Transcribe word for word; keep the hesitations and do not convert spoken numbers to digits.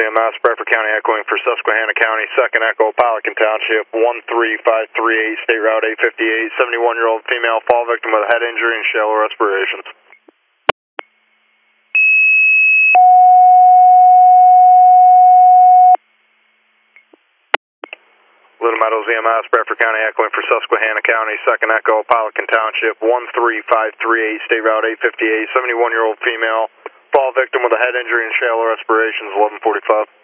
E M S, Bradford County echoing for Susquehanna County, second echo, Pelican Township, one three five three eight, State Route eight fifty-eight, seventy-one-year-old female fall victim with a head injury and shallow respirations. Little Meadows E M S, Bradford County echoing for Susquehanna County, second echo, Pelican Township, one three five three eight, State Route eight fifty-eight, seventy-one-year-old female fall victim with a head injury and shallow respirations, eleven forty-five.